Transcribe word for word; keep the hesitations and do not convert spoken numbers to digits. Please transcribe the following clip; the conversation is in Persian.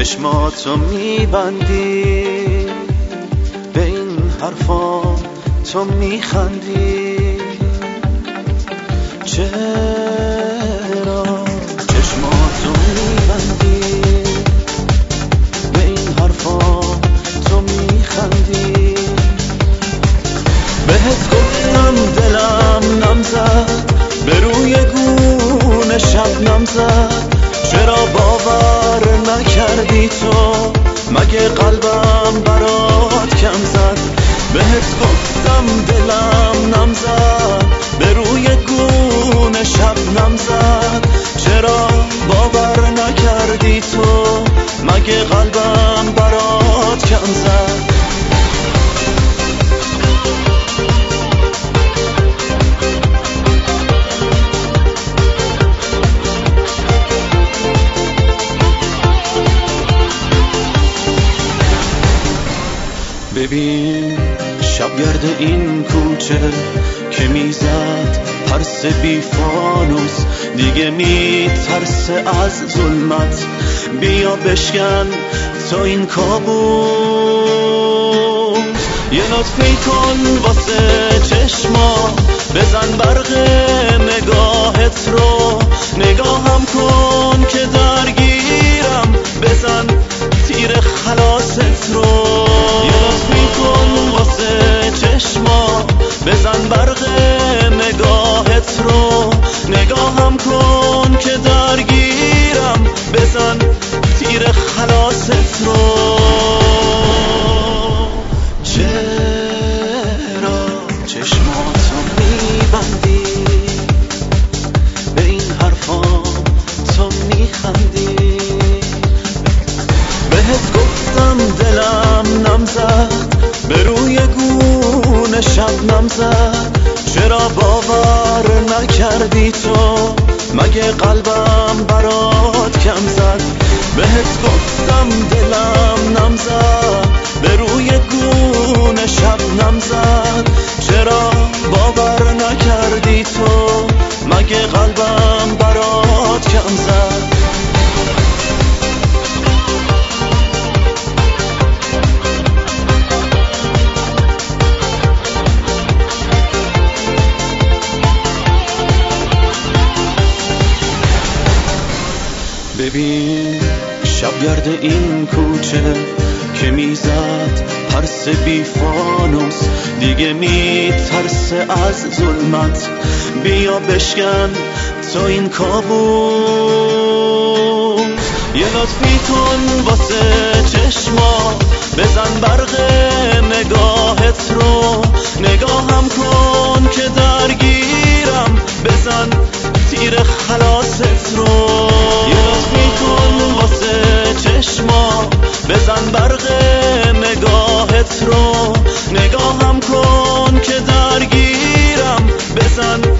چشماتو میبندی، به این حرفا تو میخندی. چرا چشماتو میبندی، به این حرفا تو میخندی. بهت گفتم دلم نمزد، به روی گونه شبنم زد. چرا باور نکردی تو؟ مگه قلبم برات کم زد؟ بهت گفتم دلم نمزد، به روی گونه شبنم زد. چرا باور نکردی تو؟ مگه قلبم برات کم زد؟ ببین شبگرد این کوچه که میزد ترس بی فانوس، دیگه میترسه از ظلمت. بیا بشکن تو این کابوس، یه لطفی کن واسه چشما، بزن برق نگاهت رو. نگاهم کن که درگیرم، بزن تیر خلاصت رو. چشما بزن برق نگاهت رو. نگاهم کن که درگیرم، بزن تیر خلاصت رو. چرا چشماتو میبندی، به این حرفا تو میخندی. بهت گفتم دلم نمزد، به روی گونه شبنم زد. چرا باور نکردی تو؟ مگه قلبم برات کم زد؟ بهت گفتم دلم نمزد، به روی گونه شبنم زد. چرا باور نکردی تو؟ مگه قلبم برات کم زد؟ ببین شبگرد این کوچه که میزد ترس بی فانوس، دیگه میترسه از ظلمت. بیا بشکن تو این کابوس، یه لطفی کن واسه چشما، بزن برق نگاهت رو. نگاهم کن که درگیرم، بزن تیر خلاصت رو. چشما بزن برق نگاهت رو. نگاهم کن که درگیرم، بزن